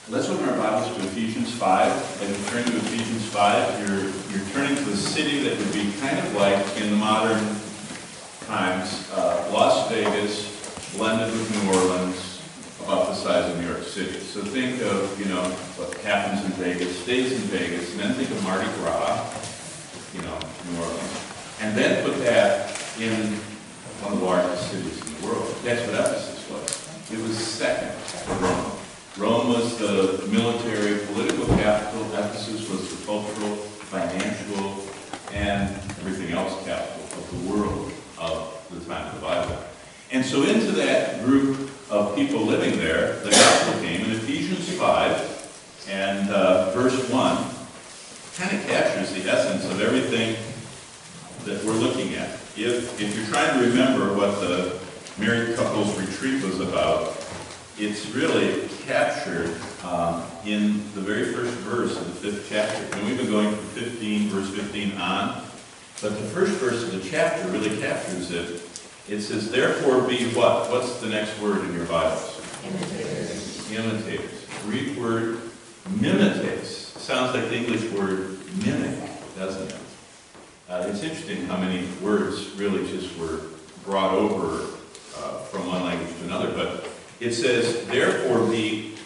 Let's open our Bibles to Ephesians 5. As you turn to Ephesians 5, you're turning to a city that would be kind of like, in the modern times, Las Vegas blended with New Orleans, about the size of New York City. So think of, what happens in Vegas, stays in Vegas, and then think of Mardi Gras, New Orleans. And then put that in one of the largest cities in the world. That's what Ephesus was. It was second to Rome. Rome was the military, political capital. Ephesus was the cultural, financial, and everything else capital of the world of the time of the Bible. And so into that group of people living there, the gospel came in Ephesians 5, and verse 1 kind of captures the essence of everything that we're looking at. If you're trying to remember what the married couples retreat was about, it's really captured in the very first verse of the 5th chapter. And we've been going from verse 15 on, but the first verse of the chapter really captures it. It says, therefore be what? What's the next word in your Bibles? Imitators. Imitators. Greek word mimetes. Sounds like the English word mimic, doesn't it? It's interesting how many words really just were brought over from one language to another, but it says, therefore be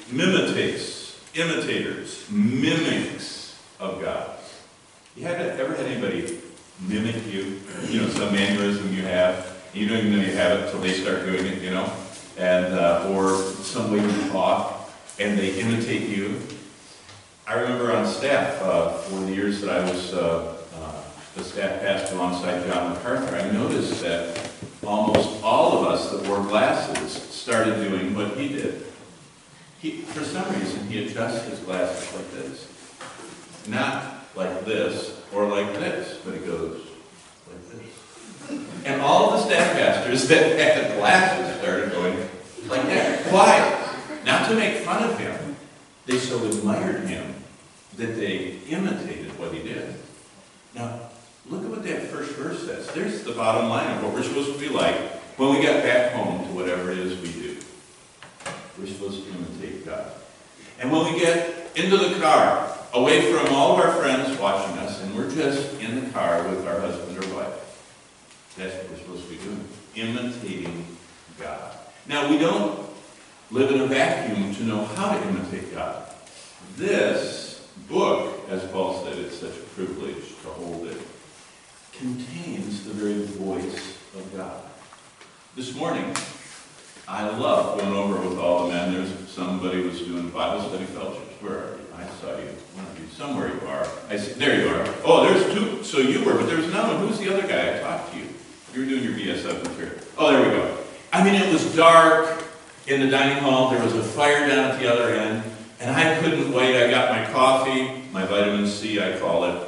imitators, mimics of God. You ever had anybody mimic you? Some mannerism you have, and you don't even know you have it until they start doing it, and or some way you talk, and they imitate you. I remember on staff, for the years that I was the staff pastor alongside John MacArthur, I noticed that almost all of us that wore glasses started doing what he did. For some reason, he adjusts his glasses like this. Not like this or like this, but he goes like this. And all of the staff pastors that had glasses started going like that. Why? Not to make fun of him. They so admired him that they imitated what he did. Now, look at what that first verse says. There's the bottom line of what we're supposed to be like when we get back home to whatever it is we do. We're supposed to imitate God. And when we get into the car, away from all of our friends watching us, and we're just in the car with our husband or wife, that's what we're supposed to be doing. Imitating God. Now, we don't live in a vacuum to know how to imitate God. This book, as Paul said, it's such a privilege to hold it, contains the very voice of God. This morning, I love going over with all the men. There's somebody was doing Bible study fellowships. Where are you? I saw you. One of you. Somewhere you are. I said, there you are. Oh, there's two. So you were, but there's another one. Who's the other guy? I talked to you. You were doing your BSF material. Oh, there we go. I mean, it was dark in the dining hall. There was a fire down at the other end, and I couldn't wait. I got my coffee, my vitamin C, I call it.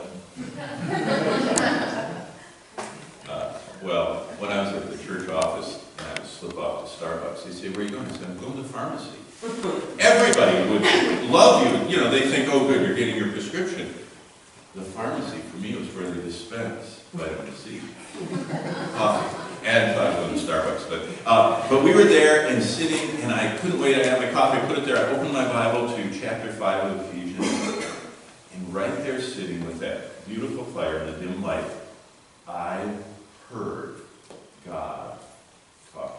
Well, when I was at the church office, and I would slip off to Starbucks, they'd say, where are you going? I said, I'm going to the pharmacy. Everybody would love you. They think, oh, good, you're getting your prescription. The pharmacy, for me, was where they dispense vitamin C. Coffee. And I was going to Starbucks. But we were there and sitting, and I couldn't wait. I had my coffee, I put it there. I opened my Bible to chapter 5 of Ephesians. And right there sitting with that beautiful fire in the dim light, I heard God talking.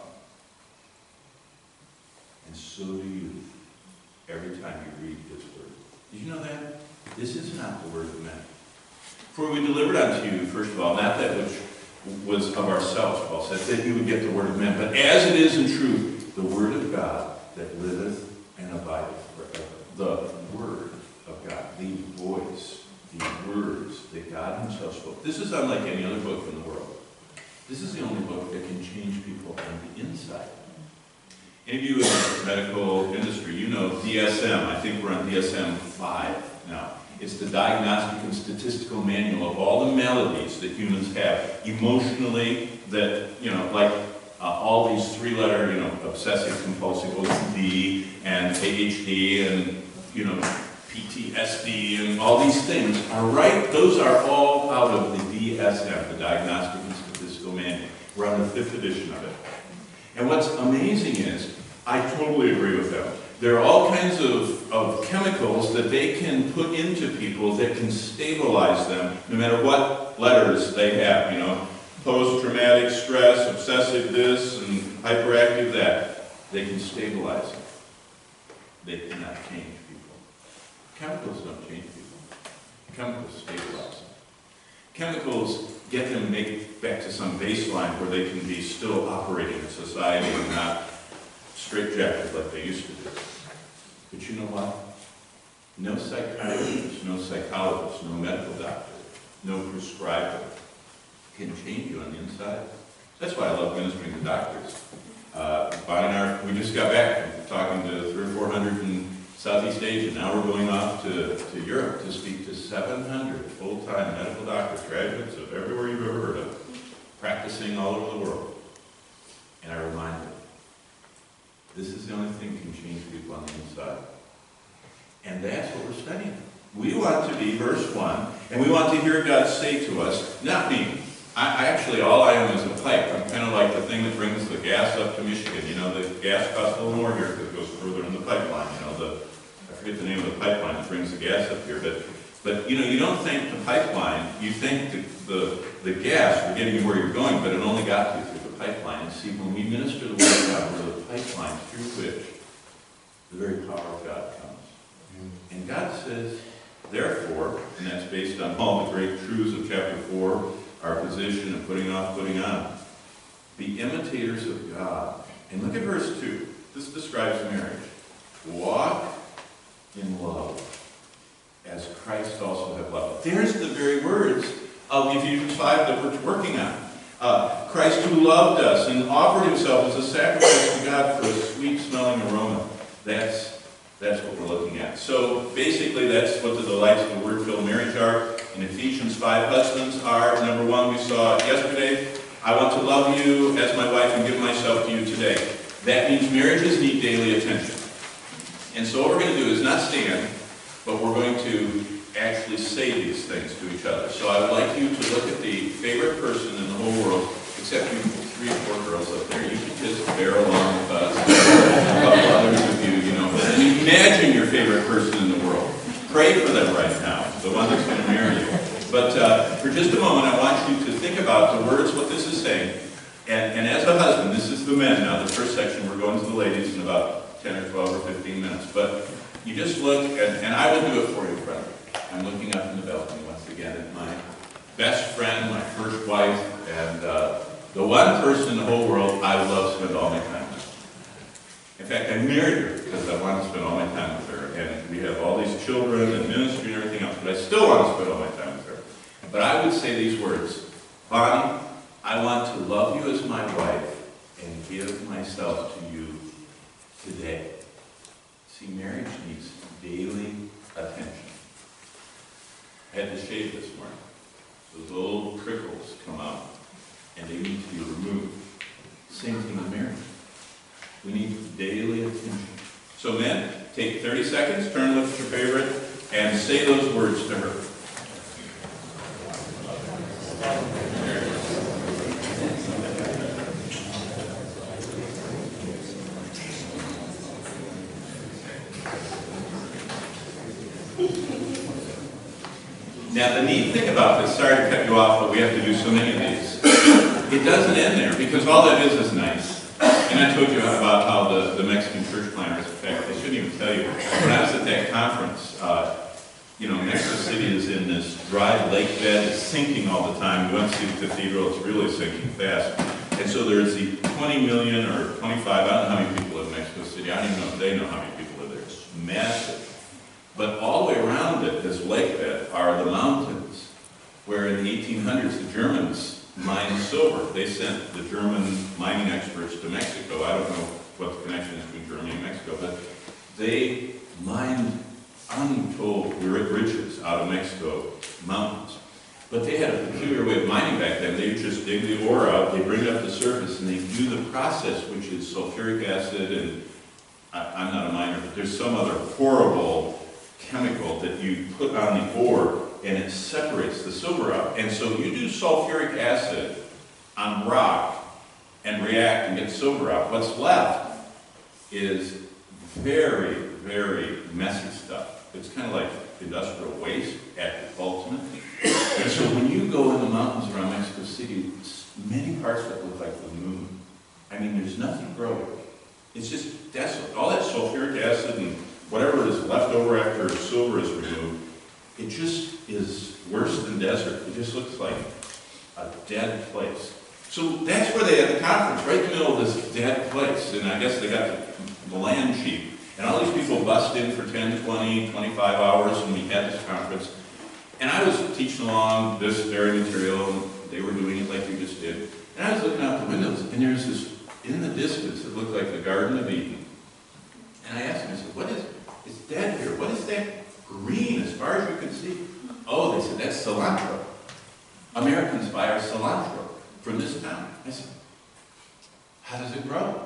And so do you every time you read His Word. Did you know that? This is not the word of men. For we delivered unto you, first of all, not that which was of ourselves, Paul said, that you would get the word of men, but as it is in truth, the word of God that liveth and abideth forever. The word of God, the voice, the words that God Himself spoke. This is unlike any other book in the world. This is the only book that can change people on the inside. Any of you in the medical industry, you know DSM. I think we're on DSM 5 now. It's the Diagnostic and Statistical Manual of all the maladies that humans have emotionally, that, like all these three-letter, obsessive compulsive OCD and ADHD and, PTSD and all these things are right. Those are all out of the DSM, the Diagnostic and Statistical Manual. We're on the 5th edition of it. And what's amazing is, I totally agree with them. There are all kinds of of chemicals that they can put into people that can stabilize them no matter what letters they have, you know, post-traumatic stress, obsessive this, and hyperactive that. They can stabilize them. They cannot change people. Chemicals don't change people. Chemicals stabilize them. Chemicals get them back to some baseline where they can be still operating in society and not straitjacketed like they used to do. But you know what? No psychiatrist, no psychologist, no medical doctor, no prescriber can change you on the inside. That's why I love ministering to doctors. Bonnie and I, we just got back from talking to 300 or 400 in Southeast Asia. Now we're going off to Europe to speak to 700 full-time medical doctors, graduates of everywhere you've ever heard of, practicing all over the world. And I remind them, this is the only thing that can change people on the inside. And that's what we're studying. We want to be verse 1, and we want to hear God say to us, not me. I actually, all I am is a pipe. I'm kind of like the thing that brings the gas up to Michigan. You know, the gas costs a little more here because it goes further in the pipeline. You know, I forget the name of the pipeline that brings the gas up here. But you know, you don't think the pipeline, you think the gas will get you where you're going, but it only got you through the pipeline. And see, when we minister the word of God, we're the pipeline through which the very power of God comes. And God says, therefore, and that's based on all the great truths of chapter 4, our position of putting off, putting on, be imitators of God. And look at verse 2. This describes marriage. Walk in love, as Christ also hath loved. There's the very words of Ephesians 5 that we're working on. Christ who loved us and offered himself as a sacrifice to God for a sweet-smelling aroma. That's what we're looking at. So basically that's what the delights of the word-filled marriage are. In Ephesians 5, husbands are, number 1, we saw yesterday, I want to love you as my wife and give myself to you today. That means marriages need daily attention. And so what we're going to do is not stand, but we're going to actually say these things to each other. So I would like you to look at the favorite person in the whole world, except you 3 or 4 girls up there. You can just bear along with us. A couple others of you, you know. Imagine your favorite person in the world. Pray for them right now, the one that's going to marry you. But for just a moment, I want you to think about the words, what this is saying. And as a husband, this is the men now, the first section, we're going to the ladies in about 10 or 12 or 15 minutes. But you just look, and I will do it for you, brother. I'm looking up in the balcony once again at my best friend, my first wife, and the one person in the whole world I would love to spend all my time with. In fact, I married her because I wanted to spend all my time with her. And we have all these children and ministry and everything else, but I still want to spend all my time with her. But I would say these words, Bonnie, I want to love you as my wife and give myself to you today. See, marriage needs daily attention. I had to shave this morning. Those little trickles come out, and they need to be removed. Same thing with marriage. We need daily attention. So men, take 30 seconds, turn look at your favorite, and say those words to her. Now the neat thing about this, sorry to cut you off, but we have to do so many of these. It doesn't end there, because all that is nice. And I told you about how the Mexican church planners, in fact, I shouldn't even tell you, when I was at that conference, you know, Mexico City is in this dry lake bed, it's sinking all the time. You went to see the cathedral, it's really sinking fast. And so there's the 20 million or 25, I don't know how many people live in Mexico City, I don't even know if they know how many people live there. It's massive. But all the way around it, this lake bed, are the mountains, where in the 1800s the Germans mined silver. They sent the German mining experts to Mexico. I don't know what the connection is between Germany and Mexico, but they mined untold riches out of Mexico mountains. But they had a peculiar way of mining back then. They would just dig the ore out, they bring it up to the surface, and they do the process, which is sulfuric acid, and I'm not a miner, but there's some other horrible chemical that you put on the ore, and it separates the silver out. And so you do sulfuric acid on rock and react and get silver out. What's left is very, very messy stuff. It's kind of like industrial waste at its ultimate. And so when you go in the mountains around Mexico City, many parts of it look like the moon. I mean, there's nothing growing. It's just desolate. All that sulfuric acid and whatever is left over after silver is removed, it just is worse than desert. It just looks like a dead place. So that's where they had the conference, right in the middle of this dead place. And I guess they got the land cheap. And all these people bust in for 10, 20, 25 hours, and we had this conference. And I was teaching along this very material, and they were doing it like you just did. And I was looking out the windows, and there's this, in the distance, it looked like the Garden of Eden. And I asked them, I said, what is it? It's dead here. What is that green as far as you can see? Oh, they said, that's cilantro. Americans buy our cilantro from this town. I said, how does it grow?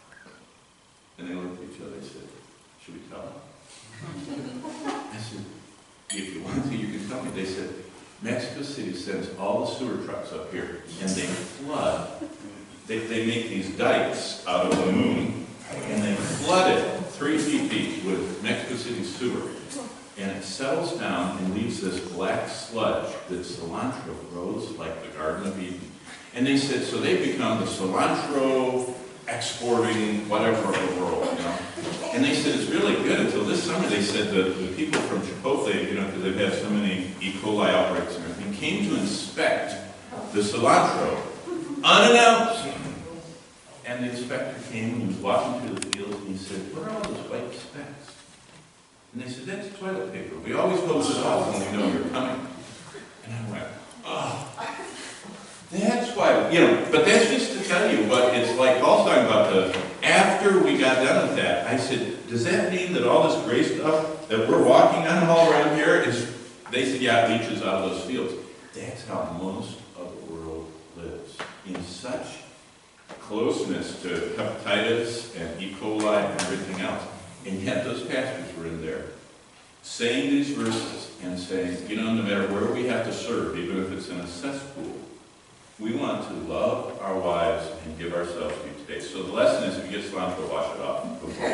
And they looked at each other and said, should we tell them? I said, if you want to, you can tell me. They said, Mexico City sends all the sewer trucks up here, and they flood. They make these dikes out of the moon, and they flood it 3 feet deep with Mexico City sewer. And it settles down and leaves this black sludge that cilantro grows like the Garden of Eden. And they said, so they've become the cilantro exporting whatever of the world, you know. And they said it's really good until this summer. They said the people from Chipotle, you know, because they've had so many E. coli outbreaks and everything, came to inspect the cilantro unannounced. And the inspector came and he was walking through the fields and he said, what are all those white specks? And they said, that's toilet paper. We always close it off when we know you're coming. And I went, oh. That's why, you know, but that's just to tell you what it's like. Paul's talking about after we got done with that, I said, does that mean that all this gray stuff that we're walking on all around here is, they said, yeah, it leaches out of those fields. That's how most of the world lives, in such closeness to hepatitis and E. coli and everything else. And yet those pastors were in there saying these verses and saying, you know, no matter where we have to serve, even if it's in a cesspool, we want to love our wives and give ourselves to you today. So the lesson is, if you get cilantro, wash it off. Number 2,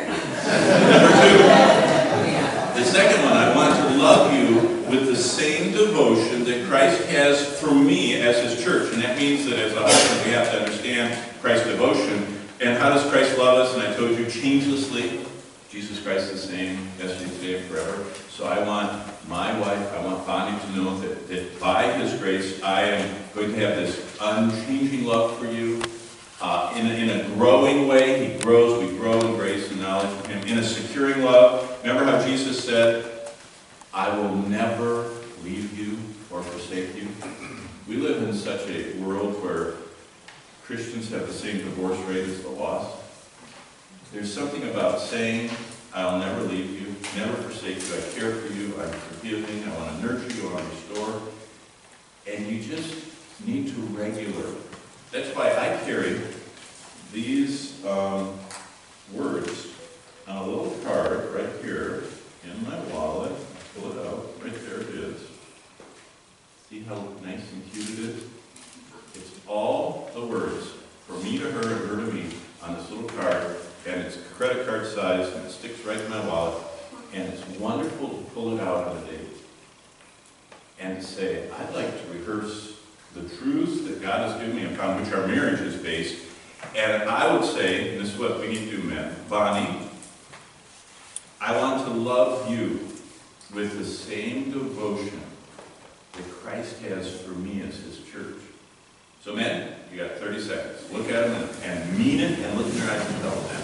the second one, I want to love you with the same devotion that Christ has for me as his church. And that means that as a husband, we have to understand Christ's devotion. And how does Christ love us? And I told you, changelessly. Jesus Christ is the same yesterday, today, and forever. So I want my wife, I want Bonnie to know that by his grace, I am going to have this unchanging love for you. In a growing way, he grows, we grow in grace and knowledge of him. In a securing love, remember how Jesus said, I will never leave you or forsake you. We live in such a world where Christians have the same divorce rate as the lost. There's something about saying, I'll never leave you, never forsake you, I care for you, I'm forgiving, I want to nurture you, I want to restore. And you just need to regularly. That's why I carry these words on a little card right here in my wallet. Pull it out, right there it is. See how nice and cute it is? It's all the words, from me to her and her to me, on this little card. And it's credit card size, and it sticks right in my wallet. And it's wonderful to pull it out on a date and to say, I'd like to rehearse the truths that God has given me upon which our marriage is based. And I would say, and this is what we need to do, men, Bonnie, I want to love you with the same devotion that Christ has for me as his church. So men, you got 30 seconds. Look at them and mean it, and look in their eyes and tell them that.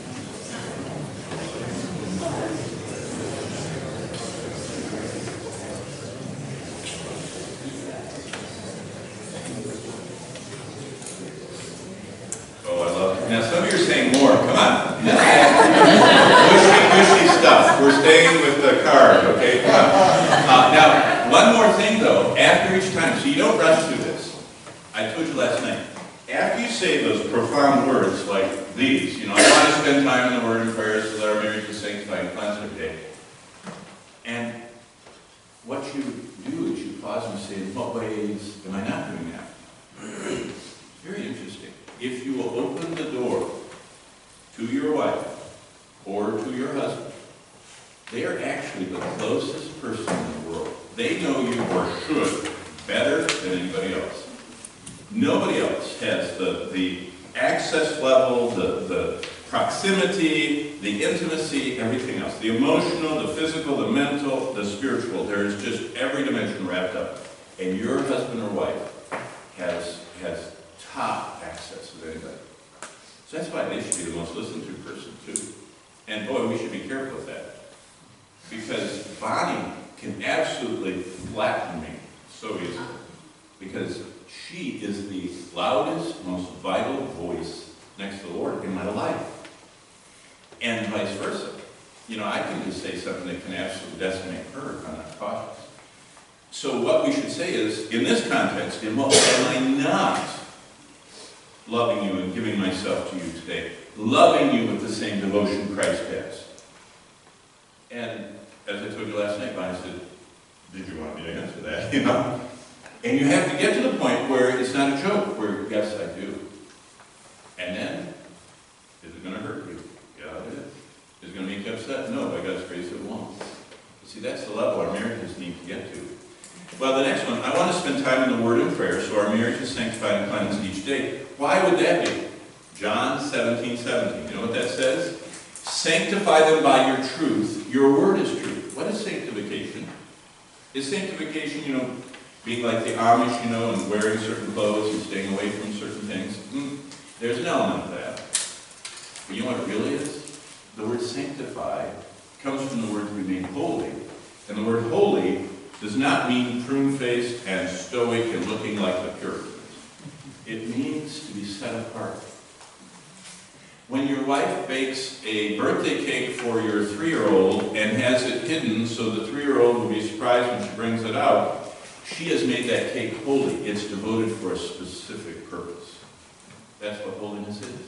Oh, I love it. Now some of you are saying more. Come on. Gushy stuff. We're staying with the card, okay? Come on. Now, one more thing though. After each time, so you don't rush through this. I told you last night, after you say those profound words like these, you know, I want to spend time in the Word and prayer so that our marriage is sanctified and cleansed every day. And what you do is you pause and say, in what ways am I not doing that? Very interesting. If you will open the door to your wife or to your husband actually the closest person in the world. They know you, or should, better than anybody else. Nobody else has the access level, the proximity, the intimacy, everything else. The emotional, the physical, the mental, the spiritual. There is just every dimension wrapped up. And your husband or wife has top access of anybody. So that's why they should be the most listened to person too. And boy, we should be careful with that. Because Bonnie can absolutely flatten me so easily. Because she is the loudest, most vital voice next to the Lord in my life. And vice versa. You know, I can just say something that can absolutely decimate her if I'm not cautious. So what we should say is, in this context, am I not loving you and giving myself to you today? Loving you with the same devotion Christ has. And as I told you last night, Bonnie said, did you want me to answer that? You know? And you have to get to the point where it's not a joke, where, yes, I do. And then, is it going to hurt you? Yeah, it is. Is it going to make you upset? No, by God's grace it won't. See, that's the level our marriages need to get to. Well, the next one, I want to spend time in the Word and prayer so our marriage is sanctified and cleansed each day. Why would that be? John 17:17. You know what that says? Sanctify them by your truth. Your word is truth. What is sanctification? Is sanctification, you know, being like the Amish, you know, and wearing certain clothes and staying away from certain things? There's an element of that. But you know what it really is? The word sanctify comes from the word to be made holy. And the word holy does not mean prune-faced and stoic and looking like the Puritans. It means to be set apart. When your wife bakes a birthday cake for your 3-year-old and has it hidden so the 3-year-old will be surprised when she brings it out, she has made that cake holy. It's devoted for a specific purpose. That's what holiness is.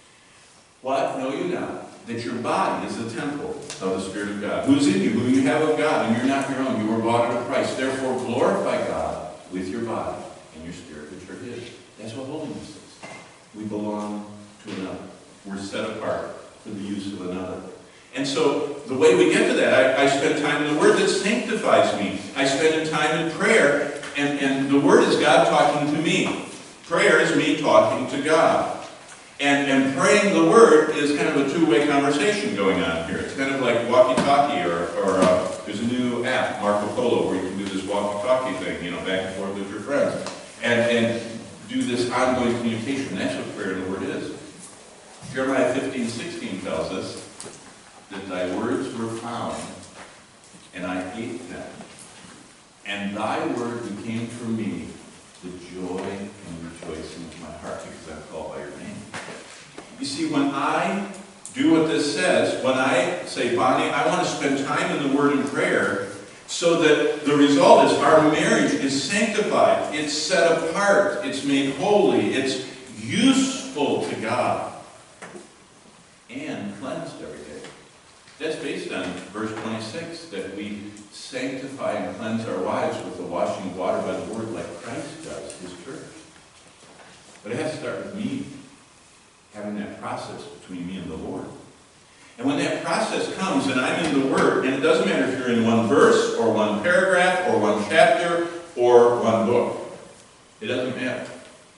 What? Know you not that your body is the temple of the Spirit of God, who's in you, who you have of God, and you're not your own. You were bought at a price. Therefore, glorify God with your body and your spirit, which are His. That's what holiness is. We belong to another. We're set apart for the use of another. And so, the way we get to that, I spend time in the Word that sanctifies me. I spend time in prayer, and the Word is God talking to me. Prayer is me talking to God. And praying the Word is kind of a two-way conversation going on here. It's kind of like walkie-talkie, or there's a new app, Marco Polo, where you can do this walkie-talkie thing, you know, back and forth with your friends. And do this ongoing communication. That's what prayer in the Word is. Jeremiah 15:16 tells us that thy words were found, and I ate them. And thy word became for me the joy and rejoicing of my heart, because I'm called by your name. You see, when I do what this says, when I say, Bonnie, I want to spend time in the Word and prayer, so that the result is our marriage is sanctified, it's set apart, it's made holy, it's useful to God, and cleansed every day. That's based on verse 26, that we sanctify and cleanse our wives with the washing of water by the Word like Christ does His church. But it has to start with me having that process between me and the Lord. And when that process comes and I'm in the Word, and it doesn't matter if you're in one verse or one paragraph or one chapter or one book. It doesn't matter.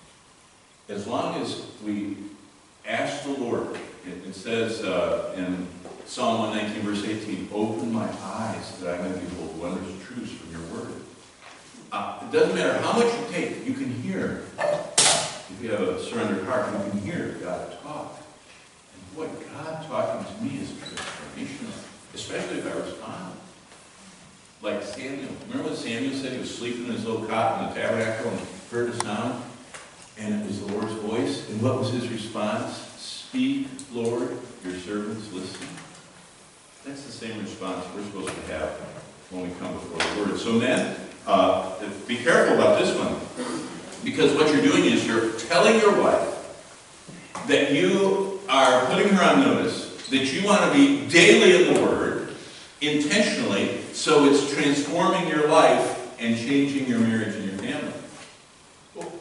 As long as we ask the Lord, it says in Psalm 119, verse 18, open my eyes that I may behold wondrous truths from your Word. It doesn't matter how much you take, you can hear. If you have a surrendered heart, you can hear God talk. And boy, God talking to me is transformational, especially if I respond. Like Samuel. Remember when Samuel said he was sleeping in his little cot in the tabernacle and heard a sound? And it was the Lord's voice. And what was his response? Speak, Lord, your servant's listening. That's the same response we're supposed to have when we come before the Word. So men, be careful about this one. Because what you're doing is you're telling your wife that you are putting her on notice, that you want to be daily in the Word, intentionally, so it's transforming your life and changing your marriage and your family. Well,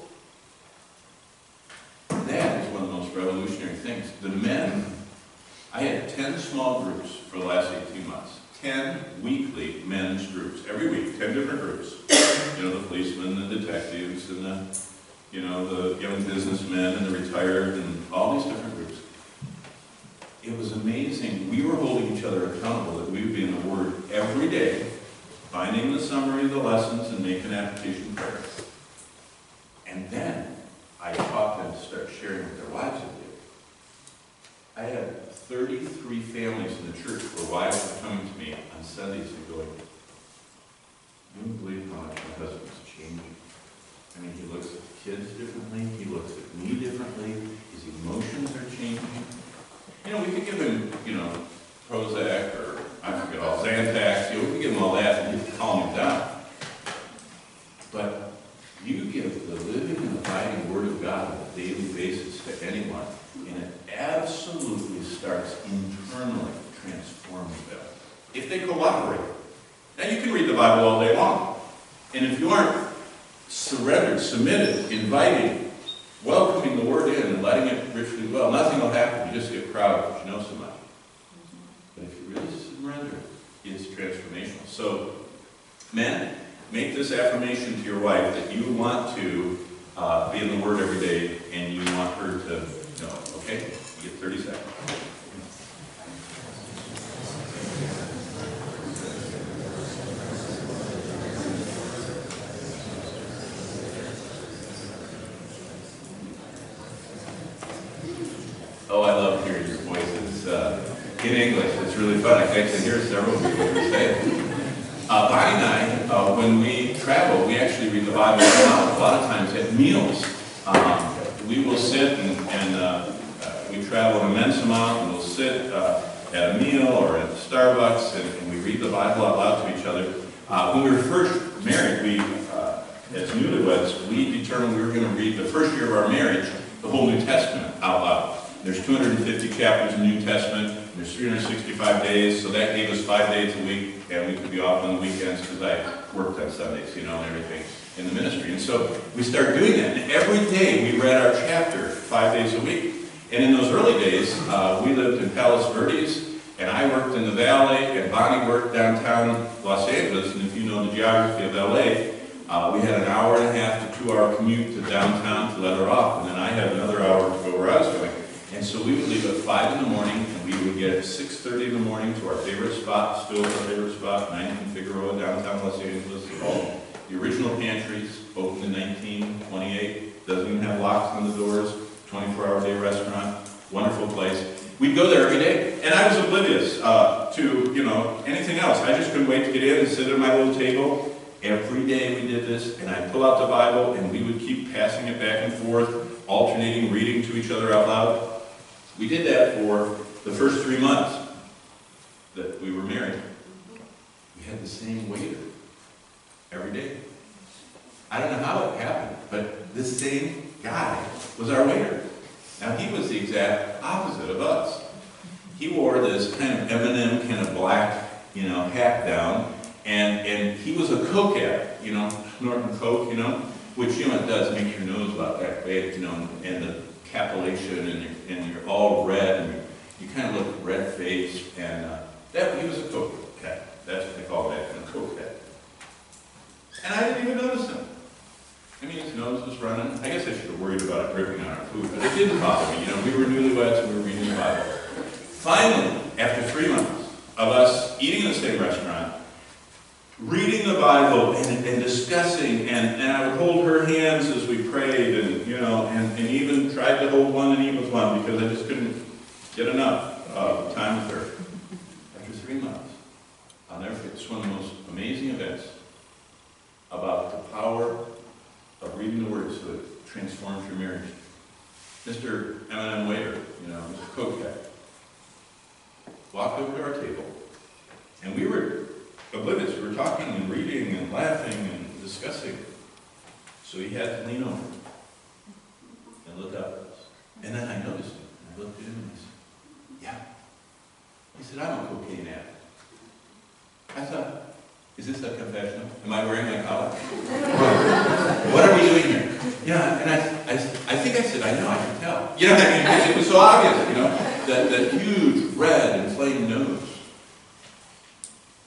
that is one of the most revolutionary things. The men, I had 10 small groups for the last 18 months. 10 weekly men's groups, every week, 10 different groups. You know, the policemen, the detectives, and the young businessmen, and the retired, and all these different groups. It was amazing. We were holding each other accountable that we would be in the Word every day, finding the summary of the lessons and making application prayers. And then I taught them to start sharing with their wives every day. I had 33 families in the church where wives were coming to me on Sundays and going, "You don't believe how much my husband's changing. I mean, he looks at the kids differently, he looks at me differently, his emotions are changing." You know, we could give him, Prozac or, I forget all, Zantac, we could give him all that and calm him down. But you give the living and abiding Word of God on a daily basis to anyone, and it absolutely starts internally transforming them, if they cooperate. Now, you can read the Bible all day long, and if you aren't surrendered, submitted, inviting, welcoming the Word in and letting it richly dwell, nothing will happen. You just get proud because you know so much. But if you really surrender, it's transformational. So, men, make this affirmation to your wife that you want to be in the Word every day, and you want her to know. Okay? You get 30 seconds. Oh, I love hearing your voices in English. It's really fun. I can hear several of you say it. Bonnie and I, when we travel, we actually read the Bible out a lot of times at meals. We will sit and we travel an immense amount, and we'll sit at a meal or at Starbucks, and we read the Bible out loud to each other. When we were first married, as newlyweds, we determined we were going to read the first year of our marriage, the whole New Testament out loud. There's 250 chapters in the New Testament. There's 365 days, so that gave us 5 days a week, and we could be off on the weekends because I worked on Sundays, and everything in the ministry. And so we started doing that, and every day we read our chapter 5 days a week. And in those early days, we lived in Palos Verdes, and I worked in the Valley, and Bonnie worked downtown Los Angeles. And if you know the geography of LA, we had an hour and a half to 2 hour commute to downtown to let her off, and then I had another hour to go where I was going. And so we would leave at 5 in the morning, and we would get at 6:30 in the morning to our favorite spot, still our favorite spot, 19 Figueroa, downtown Los Angeles, called the Original Pantries, opened in 1928. Doesn't even have locks on the doors, 24-hour-a-day restaurant, wonderful place. We'd go there every day, and I was oblivious to, anything else. I just couldn't wait to get in and sit at my little table. Every day we did this, and I'd pull out the Bible, and we would keep passing it back and forth, alternating, reading to each other out loud. We did that for the first 3 months that we were married. We had the same waiter every day. I don't know how it happened, but this same guy was our waiter. Now, he was the exact opposite of us. He wore this kind of M&M kind of black, hat down, and he was a Coke addict, snorting Coke, which, it does make your nose about that big, and the capillation, and you're all red, and you kind of look red-faced, and he was a Coke addict. That's what they call that, a Coke addict. And I didn't even notice him. I mean, his nose was running. I guess I should have worried about it dripping on our food, but it didn't bother me. We were newlyweds and we were reading the Bible. Finally, after 3 months of us eating in the same restaurant, reading the Bible and discussing, and I would hold her hands as we prayed, and even tried to hold one and eat with one because I just couldn't get enough time with her. After 3 months, I'll never forget, it's one of the most amazing events about the power of reading the Word so it transforms your marriage. Mr. M&M waiter, Mr. Coke guy, walked over to our table, and we were oblivious. We were talking and reading and laughing and discussing. So he had to lean over and look up at us. And then I noticed him. I looked at him and I said, "Yeah." He said, "I'm a cocaine addict." I thought, is this a confessional? Am I wearing my collar? What are we doing here? Yeah, and I think I said, "I know, I can tell." It was so obvious, that huge red inflamed nose.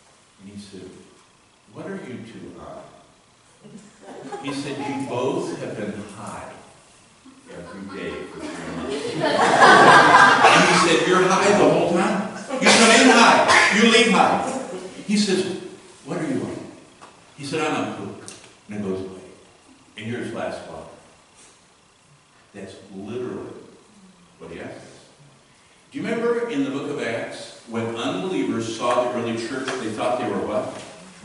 said, "What are you two on?" He said, "You both have been high every day for 3 months." And he said, "You're high the whole time? You come in high, you leave high." He says, "What are you on?" He said, "I'm on coke." And it goes away. And here's last one. That's literally what he asked us. Do you remember in the book of Acts, when unbelievers saw the early church, they thought they were what?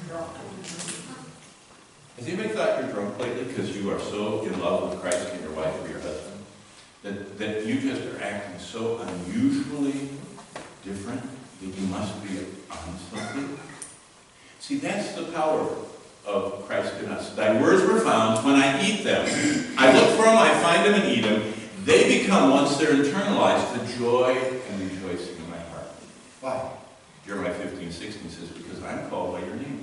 Has anybody thought you're drunk lately because you are so in love with Christ and your wife or your husband? That you just are acting so unusually different that you must be on something? See, that's the power of Christ in us. Thy words were found when I eat them. I look for them, I find them and eat them. They become, once they're internalized, the joy and rejoicing in my heart. Why? Jeremiah 15:16 says, because I'm called by your name.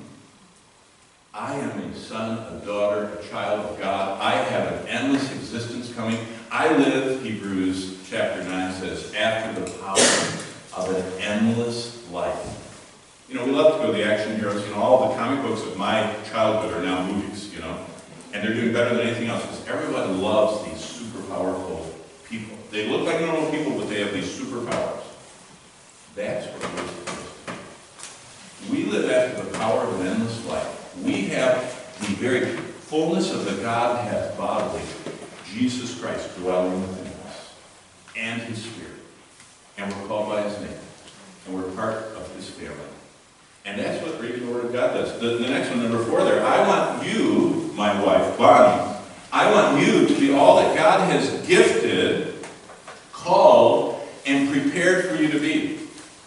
I am a son, a daughter, a child of God. I have an endless existence coming. I live, Hebrews chapter 9 says, after the power of an endless life. You know, we love to go to the action heroes. You know, all the comic books of my childhood are now movies, you know. And they're doing better than anything else because everybody loves these super powerful people. They look like normal people, but they have these superpowers. That's what we're supposed to do. We live after the power of an endless life. We have the very fullness of the Godhead bodily, Jesus Christ dwelling within us, and His Spirit. And we're called by His name. And we're part of His family. And that's what reading the Word of God does. The next one, number 4 there. I want you, my wife, Bonnie, I want you to be all that God has gifted, called, and prepared for you to be.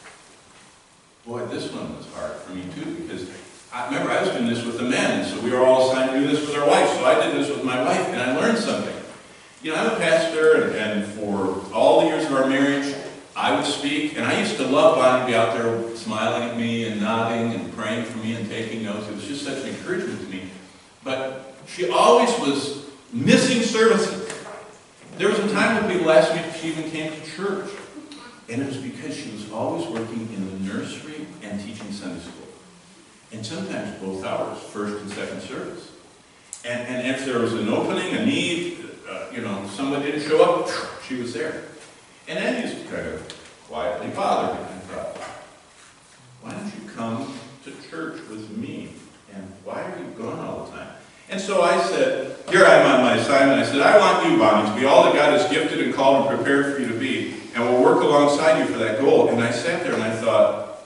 Boy, this one was hard for me too, because remember, I was doing this with the men, and so we were all assigned to do this with our wives. So I did this with my wife, and I learned something. You know, I'm a pastor, and for all the years of our marriage, I would speak, and I used to love Bonnie to be out there smiling at me and nodding and praying for me and taking notes. It was just such an encouragement to me. But she always was missing services. There was a time when people asked me if she even came to church. And it was because she was always working in the nursery and teaching Sunday school. And sometimes both hours, first and second service. And if there was an opening, a need, somebody didn't show up, she was there. And that used to kind of quietly bother me. I thought, why don't you come to church with me? And why are you gone all the time? And so I said, here I am on my assignment. I said, I want you, Bonnie, to be all that God has gifted and called and prepared for you to be. And we'll work alongside you for that goal. And I sat there and I thought,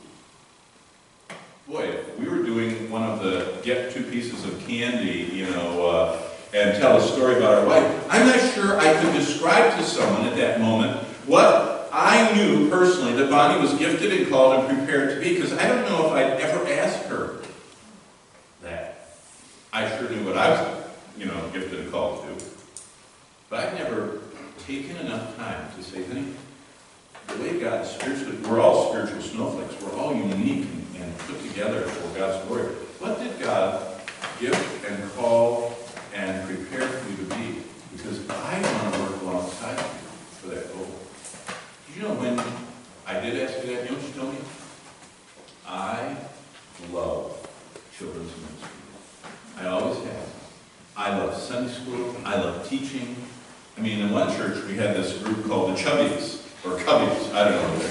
boy, if we were doing one of the get 2 pieces of candy, and tell a story about our wife, I'm not sure I could describe to someone at that moment what I knew personally that Bonnie was gifted and called and prepared to be, because I don't know if I'd ever asked her that. I sure knew what I was, gifted and called to do. But I've never taken enough time to say, honey, the way God spiritually, we're all spiritual snowflakes. We're all unique and put together for God's glory. What did God gift and call and prepare for you to be? Because I want to work alongside you for that goal. Did you know when I did ask you that, you know what she told me? I love children's ministry. I always have. I love Sunday school. I love teaching. I mean, in one church we had this group called the Chubbies, or Cubbies, I don't know.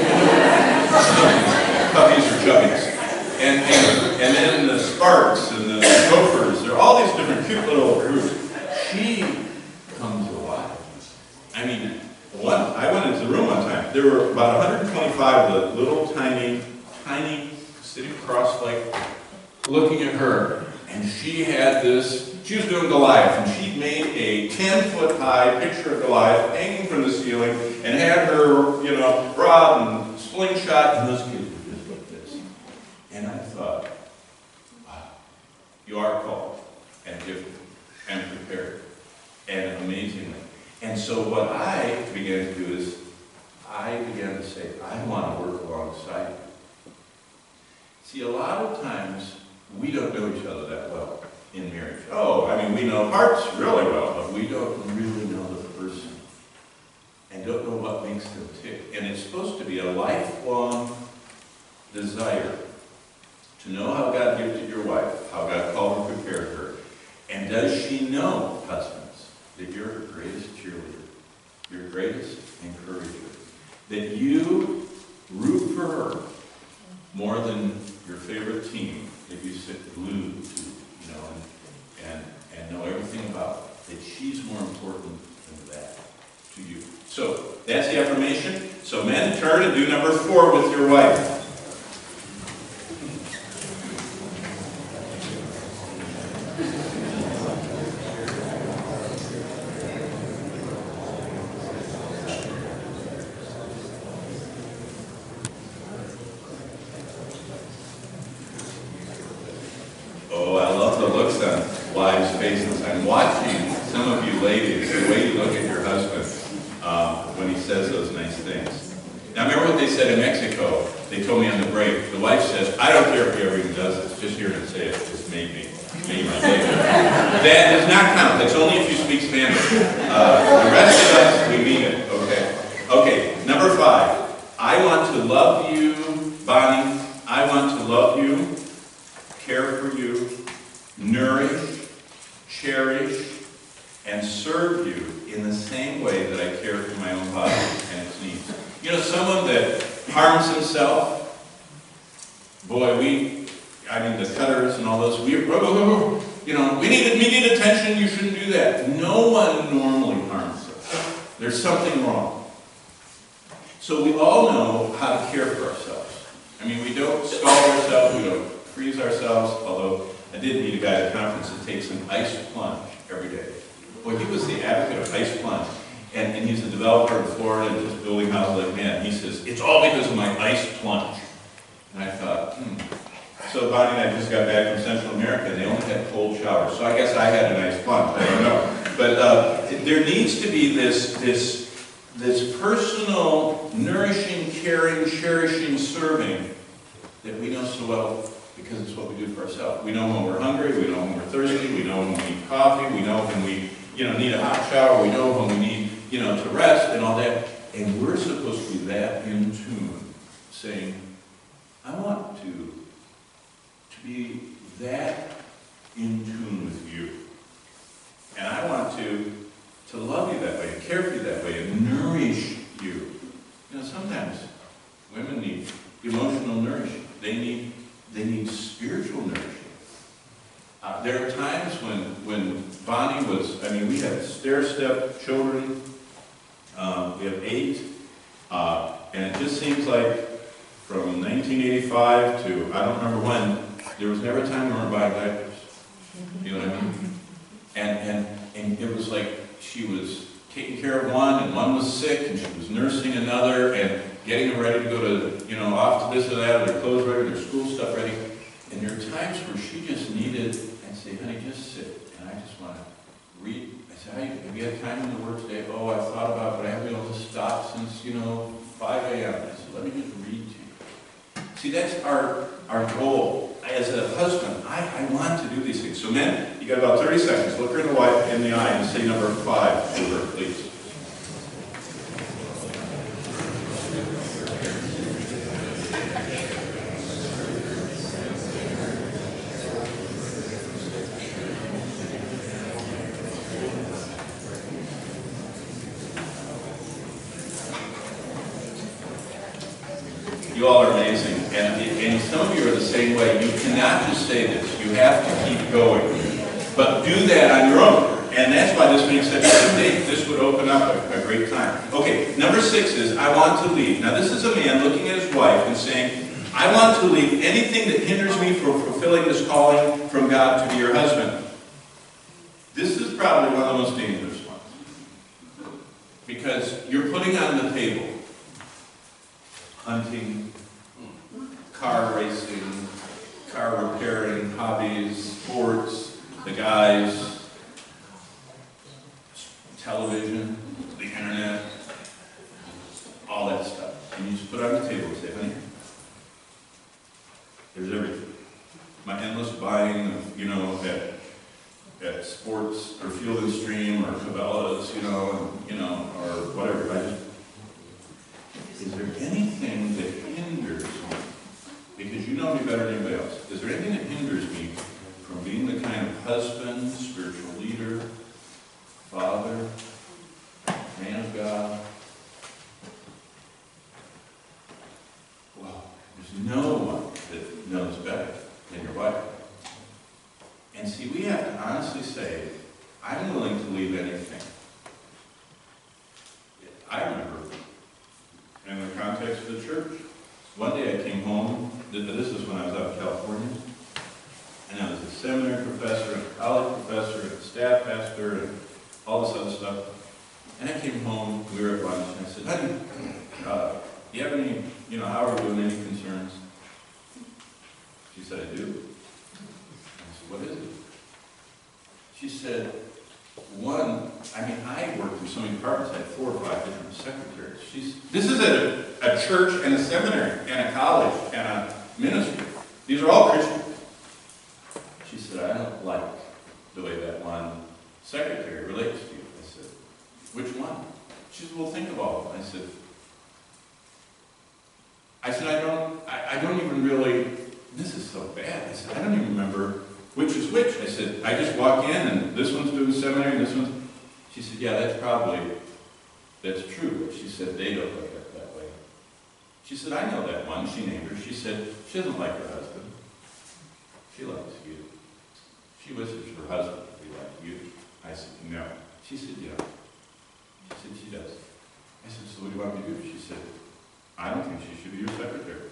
Cubbies or Chubbies. And then the Sparks and the Gophers, there are all these different cute little groups. She comes alive. I mean, I went into the room one time. There were about 125 of the little tiny, sitting cross-legged, looking at her. And she had this, she was doing Goliath, and she'd made a 10-foot-high picture of Goliath hanging from the ceiling, and had her, rod and slingshot, and those kids were just like this. And I thought, wow, you are called and gifted and prepared, and amazingly. And so what I began to do is, I began to say, I want to work alongside you. See, a lot of times, we don't know each other that well in marriage. We know parts really well, but we don't really know the person and don't know what makes them tick. And it's supposed to be a lifelong desire to know how God gifted your wife, how God called and prepared her. And does she know, husbands, that you're her greatest cheerleader, your greatest encourager, that you root for her more than your favorite team that you sit glued to, and know everything about, that she's more important than that to you. So that's the affirmation. So men, turn and do number 4 with your wife. Oh, I love the looks on wives' faces. I'm watching some of you ladies, the way you look at your husband when he says those nice things. Now, remember what they said in Mexico? They told me on the break. The wife says, I don't care if he ever even does this. Just hear him say it. Just made me. Made my day. That does not count. That's only if you speak Spanish. The rest of us, we mean it. Okay. Okay, number 5. I want to love you, Bonnie. I want to love you, care for you, nourish, cherish, and serve you in the same way that I care for my own body and its needs. You know, someone that harms himself, boy, the cutters and all those, we need attention, you shouldn't do that. No one normally harms us. There's something wrong. So we all know how to care for ourselves. I mean, we don't scald ourselves, we don't freeze ourselves, although I did meet a guy at a conference that takes an ice plunge every day. Well, he was the advocate of ice plunge, and he's a developer in Florida and just building houses like man. He says, it's all because of my ice plunge. And I thought, So Bonnie and I just got back from Central America, and they only had cold showers, so I guess I had a nice plunge, I don't know. But there needs to be this personal, nourishing, caring, cherishing, serving that we know so well, because it's what we do for ourselves. We know when we're hungry, we know when we're thirsty, we know when we need coffee, we know when we need a hot shower, we know when we need to rest and all that. And we're supposed to be that in tune, saying, I want to be that in tune with you. And I want to love you that way, and care for you that way, and nourish you. Sometimes women need emotional nourishing. They need spiritual nourishing. There are times when Bonnie was, we have stair-step children. We have 8. And it just seems like from 1985 to I don't remember when, there was never a time we weren't buying diapers. You know what I mean? And it was like she was taking care of one, and one was sick, and she was nursing another, and getting them ready to go to, off to this or that, their clothes ready, their school stuff ready. And there are times where she just needed, I'd say, honey, just sit, and I just want to read. I said, hey, have you had time in the Word today? Oh, I thought about it, but I haven't been able to stop since, 5 a.m. I said, let me just read to you. See, that's our goal. As a husband, I want to do these things. So men, you got about 30 seconds. Look her in the eye and say number 5 to her, please. You all are amazing, and some of you are the same way. You cannot just say this. You have to keep going. But do that on your own. And that's why this makes such a good date. This would open up a great time. Okay, number 6 is, I want to leave. Now this is a man looking at his wife and saying, I want to leave anything that hinders me from fulfilling this calling from God to be your husband. This is probably one of the most dangerous ones. Because you're putting on the table hunting, car racing, car repairing, hobbies, sports, the guys, television, the internet, all that stuff. And you just put it on the table and say, honey, there's everything. My endless buying of, at sports or Field and Stream or Cabela's, or whatever. Is there anything that hinders me? because you know me better than anybody else. Is there anything that hinders me from being the kind of husband, spiritual leader, father, man of God? Well, there's no one that knows better than your wife. And see, we have to honestly say, I'm willing to leave anything. I remember, in the context of the church, one day I came home, this is when I was out in California, and I was a seminary professor, a college professor, a staff pastor, and all this other stuff. And I came home, we were at lunch, and I said, honey, do you have any, how are we doing, any concerns? She said, I do. I said, what is it? She said, one, I worked in so many departments, I had 4 or 5 different secretaries. This is a church and a seminary and a college and a ministry. These are all Christians. She said, I don't like the way that one secretary relates to you. I said, which one? She said, well, think of all of them. I said, I don't even really, this is so bad. I said, I don't even remember which is which. I said, I just walk in and this one's doing seminary and this one's... She said, yeah, that's true. But she said, they don't look at it that way. She said, I know that one. She named her. She said, she doesn't like her husband. She likes you. She wishes her husband to be like you. I said, no. She said, yeah. She said, she does. I said, so what do you want me to do? She said, I don't think she should be your secretary.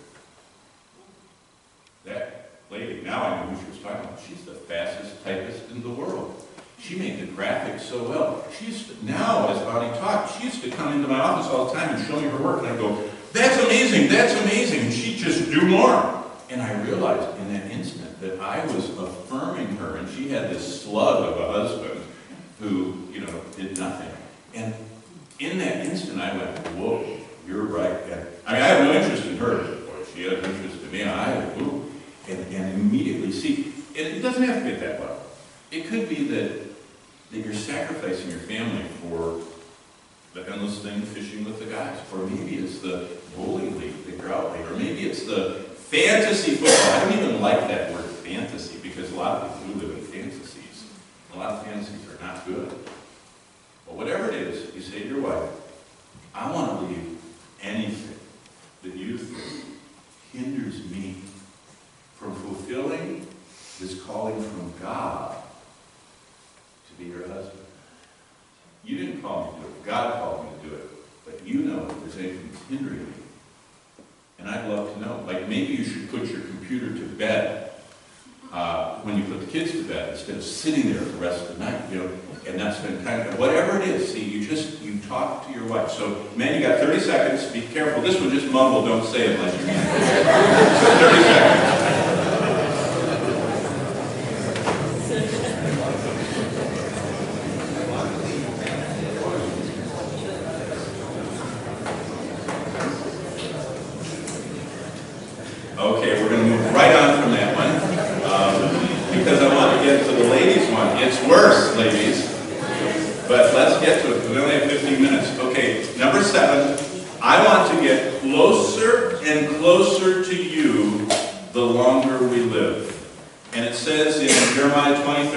That lady, now I know who she was talking about. She's the fastest typist in the world. She made the graphics so well. Now, as Bonnie talked, she used to come into my office all the time and show me her work, and I'd go, that's amazing, and she'd just do more. And I realized in that instant that I was affirming her, and she had this slug of a husband who, did nothing. And in that instant, I went, whoa, you're right. And, I have no interest in her. Boy, she has interest in me. And immediately see, it doesn't have to be that well. It could be that you're sacrificing your family for the endless thing, fishing with the guys. Or maybe it's the bowling league that you're out late. Or maybe it's the fantasy football. I don't even like that word fantasy, because a lot of people do live in fantasies. A lot of fantasies are not good. But whatever it is, you say to your wife, I want to leave anything that you think hinders me from fulfilling this calling from God to be your husband. You didn't call me to do it. God called me to do it. But you know if there's anything that's hindering me. And I'd love to know. Like, maybe you should put your computer to bed when you put the kids to bed, instead of sitting there the rest of the night, and that's been kind of, whatever it is, see, you talk to your wife. So, man, you got 30 seconds. Be careful. This one, just mumble. Don't say it unless you mean it. So 30 seconds. Okay, we're going to move right on from that one, because I want to get to the ladies one. It's worse, ladies, but let's get to it, because we only have 15 minutes. Okay, number 7, I want to get closer and closer to you the longer we live. And it says in Jeremiah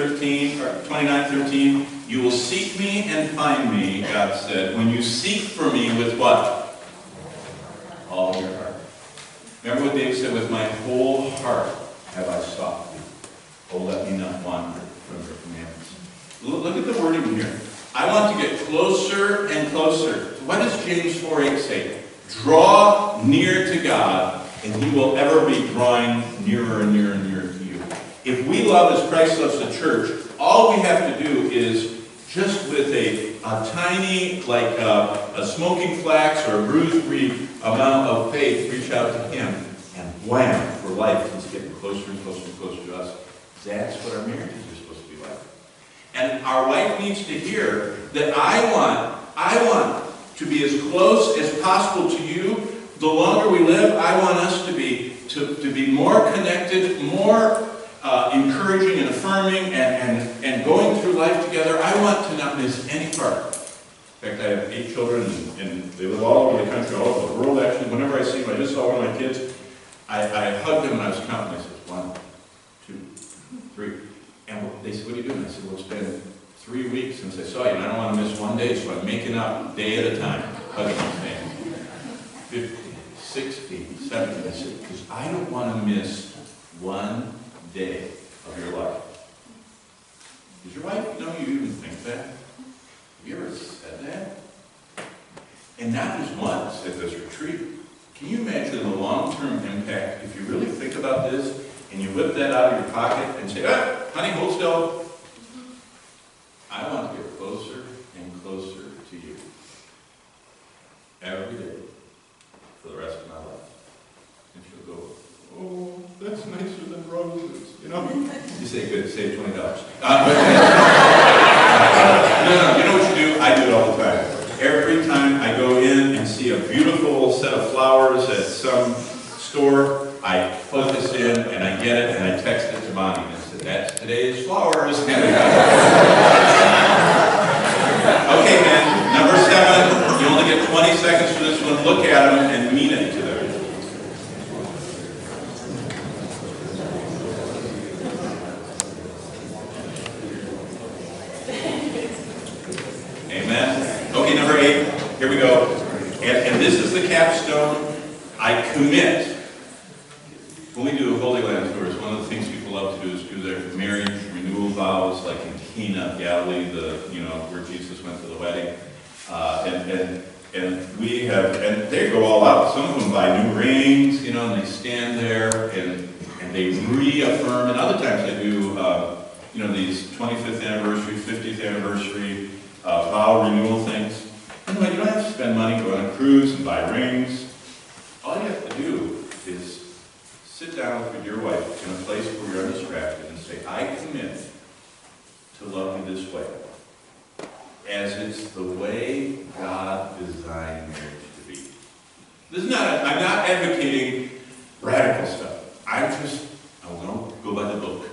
29:13, you will seek me and find me, God said, when you seek for me with what? All your heart. Remember what David said, with my whole heart have I sought thee. Oh, let me not wander from your commandments. Look at the wording here. I want to get closer and closer. What does James 4:8 say? Draw near to God, and he will ever be drawing nearer and nearer and nearer to you. If we love as Christ loves the church, all we have to do is just with a tiny, like a smoking flax or a bruised reed amount of faith, reach out to him, and wham, for life, he's getting closer and closer and closer to us. That's what our marriages are supposed to be like. And our wife needs to hear that I want to be as close as possible to you. The longer we live, I want us to be more connected, more encouraging and affirming and going through life together. I want to not miss any part. In fact, I have 8 children, and they live all over the country, all over the world, actually. Whenever I see them, I just saw one of my kids. I hugged them and I was counting. I said, 1, 2, 3. And they said, what are you doing? I said, well, it's been 3 weeks since I saw you, and I don't want to miss one day, so I'm making up day at a time, hugging these things. 50, 60, 70. I said, because I don't want to miss one day of your life. Does your wife know you even think that? Have you ever said that? And not just once at this retreat. Can you imagine the long-term impact if you really think about this and you whip that out of your pocket and say, honey, hold still. I want to get closer and closer to you every day for the rest of my life. And she'll go, oh, that's nicer than roses, you know? You say, good, save $20. No, you know what you do? I do it all the time. Every time I go in and see a beautiful set of flowers at some store, I plug this in and I get it and I text it to Bonnie and I said, that's today's flowers. Okay, man, number 7, you only get 20 seconds for this one. Look at them and mean it to them. Amen. Okay, number 8, here we go. And this is the capstone. I commit. When we do Holy Land tours, one of the things people love to do is do their marriage renewal vows, like in Cana, Galilee, where Jesus went to the wedding. And we have, and they go all out. Some of them buy new rings, and they stand there and they reaffirm. And other times they do, these 25th anniversary, 50th anniversary vow renewal things. You don't have to spend money, go on a cruise and buy rings. All you have to do is sit down with your wife in a place where you're undistracted and say, I commit to love you this way, as it's the way God designed marriage to be. I'm not advocating radical stuff. I want to go by the book.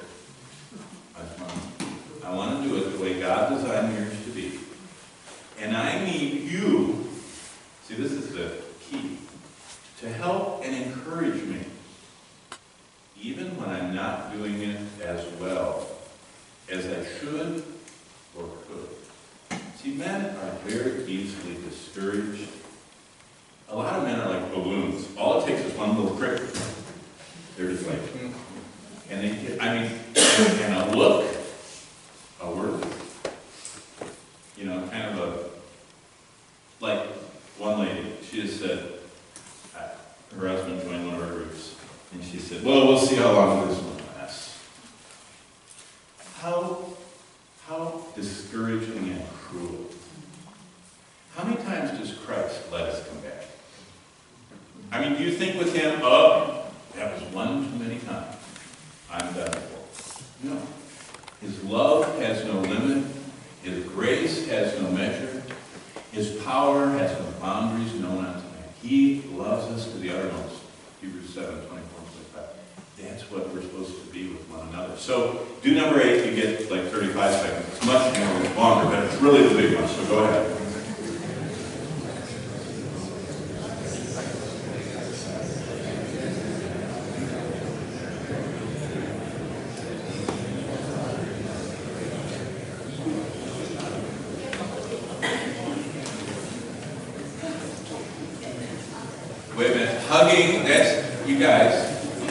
I want to do it the way God designed marriage to be. And I need you, see, this is the key, to help and encourage me, even when I'm not doing it as well as I should or could. See, men are very easily discouraged. A lot of men are like balloons. All it takes is one little prick. They're just like, and they get, and a look, a word, kind of like one lady, she just said, her husband joined one of her groups, and she said, well, we'll see how long this one lasts. How discouraging and cruel. How many times does Christ let us come back? Do you think with him, that was one too many times. I'm done for. No. His love has no limit. His grace has no measure. His power has no boundaries known unto man. He loves us to the uttermost. Hebrews 7, 24, 25. That's what we're supposed to be with one another. So do number 8, you get like 35 seconds. It's much more longer, but it's really the big one, so go ahead. Wait a minute, hugging, that's, you guys.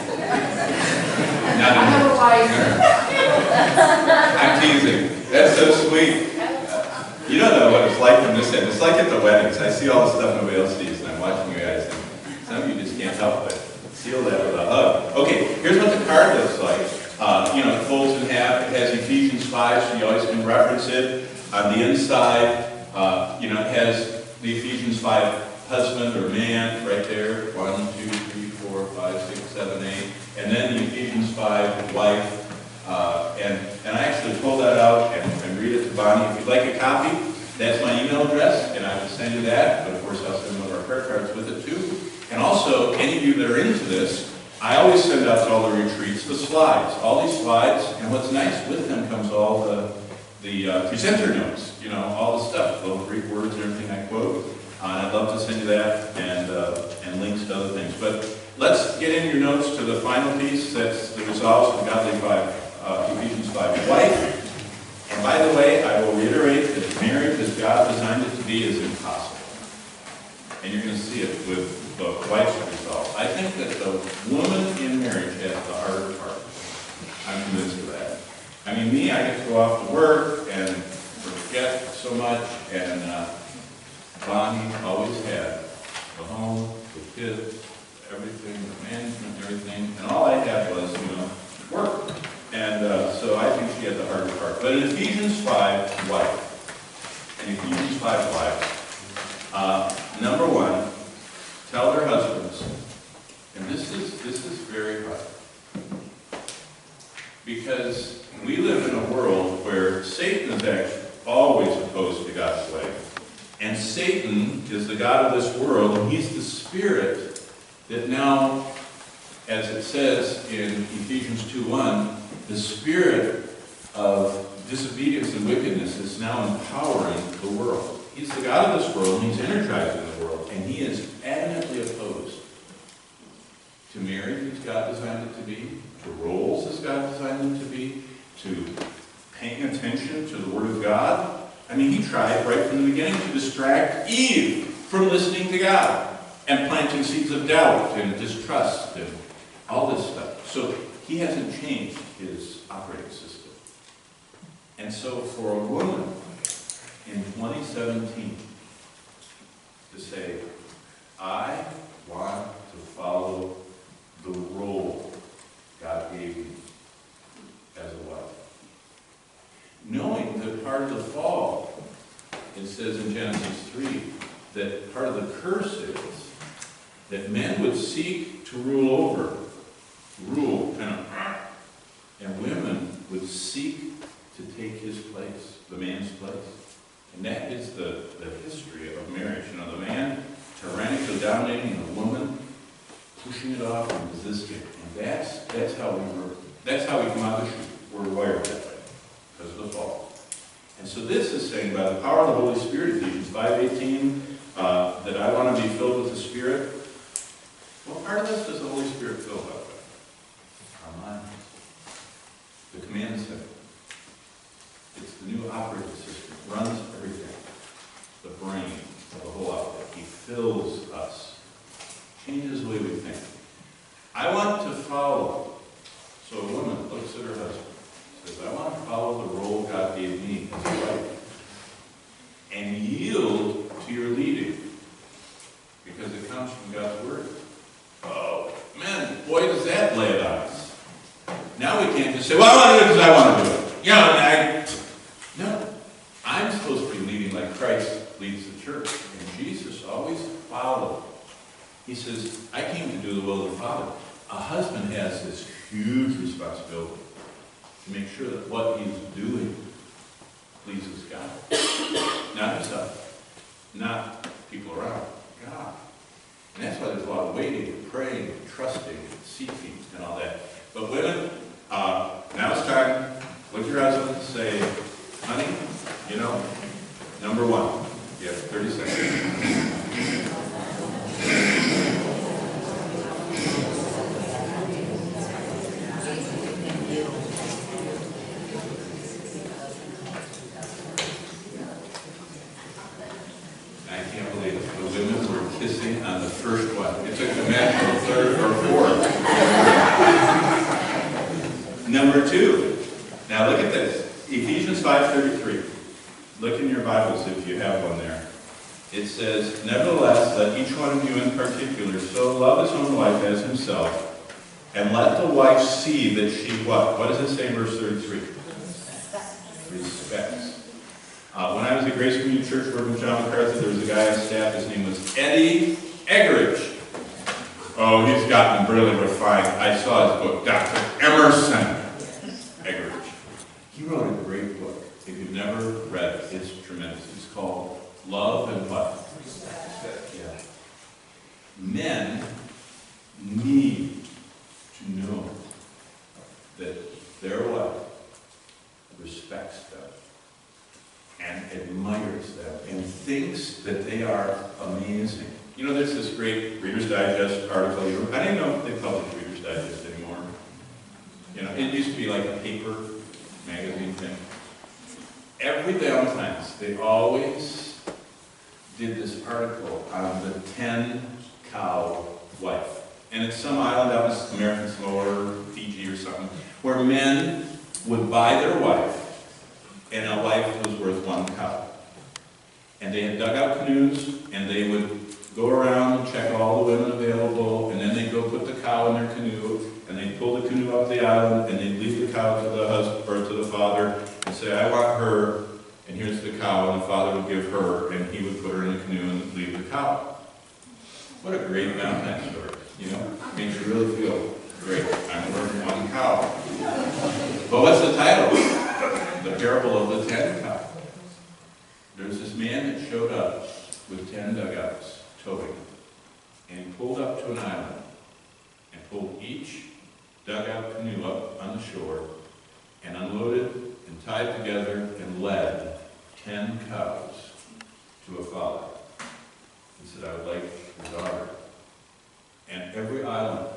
I'm teasing. That's so sweet. You don't know what it's like from this end. It's like at the weddings. I see all the stuff nobody else sees, and I'm watching you guys, and some of you just can't help but seal that with a hug. Okay, here's what the card looks like. It folds in half. It has Ephesians 5, so you always can reference it. On the inside, it has the Ephesians 5 husband or man right there. 1, 2, 3, 4, 5, 6, 7, 8. And then the Ephesians 5 wife. And I actually pulled that out and read it to Bonnie. If you'd like a copy, that's my email address, and I will send you that. But of course, I'll send one of our prayer cards with it too. And also, any of you that are into this, I always send out to all the retreats the slides. All these slides, and what's nice with them comes all the presenter notes. All the stuff, the Greek words and everything I quote. And I'd love to send you that and links to other things. But let's get in your notes to the final piece. That's the resolves of the godly five, Ephesians 5. Wife, and by the way, I will reiterate that marriage as God designed it to be is impossible. And you're going to see it with the wife's resolve. I think that the woman in marriage has the harder part. I'm convinced of that. I mean, me, I get to go off to work and forget so much, and Bonnie always had the home, the kids, everything, the management, everything, and all I had was, work. And so I think she had the harder part. But in Ephesians 5, wife, in Ephesians 5, wife, number one, tell their husbands, and this is very hard, because we live in a world where Satan is actually always opposed to God's way. And Satan is the god of this world, and he's the spirit that now, as it says in Ephesians 2:1, the spirit of disobedience and wickedness is now empowering the world. He's the god of this world, and he's energizing the world, and he is adamantly opposed to marriage as God designed it to be, to roles as God designed them to be, to paying attention to the Word of God. I mean, he tried right from the beginning to distract Eve from listening to God and planting seeds of doubt and distrust and all this stuff. So he hasn't changed his operating system. And so for a woman in 2017 to say, I want to follow the role God gave me as a wife. Knowing that part of the fall, it says in Genesis 3, that part of the curse is that men would seek to rule, and women would seek to take his place, the man's place. And that is the history of marriage. The man tyrannically dominating, and the woman pushing it off and resisting. And that's how we come out of the chute. We're wired that way because of the fall. And so this is saying, by the power of the Holy Spirit, Ephesians 5:18, that I want to be filled with the Spirit. What part of this does the Holy Spirit fill up with? Our minds. The command center. It's the new operating system. It runs everything. The brain of the whole outfit. He fills us. Changes the way we think. I want to follow. So a woman looks at her husband. Says, I want to follow the role God gave me as a wife. And yield to your leading. Because it comes from God's Word. Oh, man, boy, does that lay it on us. Now we can't just say, well, I want to do it because I want to do it. No, I'm supposed to be leading like Christ leads the church. And Jesus always followed. He says, I came to do the will of the Father. A husband has this huge responsibility to make sure that what he's doing pleases God. Not himself. Not people around. God. And that's why there's a lot of waiting, and praying, and trusting, and seeking, and all that. But women, now it's time. Look at your husband and say, honey, number one. You have 30 seconds. I can't believe it. The women were kissing on the first one. It took the men to the third or fourth. Number two. Now look at this. Ephesians 5:33. Look in your Bibles if you have one there. It says, nevertheless, let each one of you in particular so love his own wife as himself, and let the wife see that she what? What does it say in verse 33? Respects. When I was at Grace Community Church working with John MacArthur, there was a guy on staff, his name was Eddie Eggerich. Oh, he's gotten really refined. I saw his book, Dr. Emerson Eggerich. He wrote a great book. If you've never read it, it's tremendous. It's called Love and what? Respect. Yeah. Men need to know that their wife respects them and admires them and thinks that they are amazing. You know, there's this great Reader's Digest article. I don't even know if they publish Reader's Digest anymore. You know, it used to be like a paper magazine thing. Every Valentine's, they always did this article on the 10-cow wife. And it's some island out in American Samoa or Fiji or something, where men would buy their wife, and a wife was worth 1 cow. And they had dugout canoes, and they would go around and check all the women available, and then they'd go put the cow in their canoe, and they'd pull the canoe up the island, and they'd leave the cow to the husband or to the father, and say, I want her, and here's the cow, and the father would give her, and he would put her in the canoe and leave the cow. What a great Valentine's story, you know? Makes you really feel great. I'm worth 1 cow. But what's the title? The Parable of the 10 Cow. There's this man that showed up with 10 dugouts, towing, and he pulled up to an island and pulled each dugout canoe up on the shore and unloaded and tied together and led 10 cows to a father. He said, I would like your daughter. And every island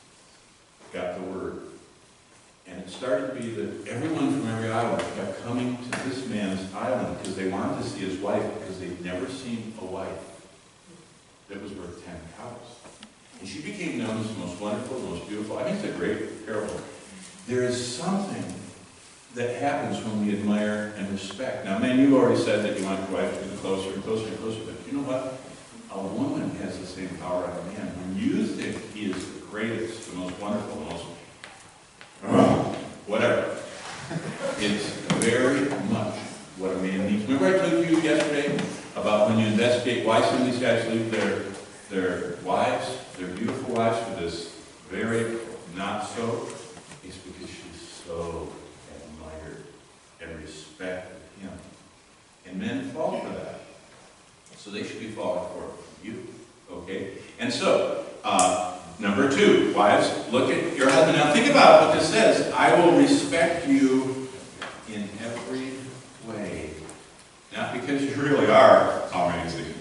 got the word. And it started to be that everyone from every island kept coming to this man's island because they wanted to see his wife, because they'd never seen a wife that was worth 10 cows. And she became known as the most wonderful, the most beautiful. I think it's a great parable. There is something that happens when we admire and respect. Now, man, you've already said that you want your wife to get closer and closer and closer, but you know what? A woman has the same power as a man. When you think he is the greatest, the most wonderful, the most whatever, it's very much what a man needs. Remember I told you yesterday about when you investigate why some of these guys leave their wives, their beautiful wives, for this very not so? It's because she's so admired and respected him. And men fall for that. So they should be falling for you. Okay? And so, number 2, wives, look at your husband. Now think about what this says. I will respect you in every way. Not because you really are amazing.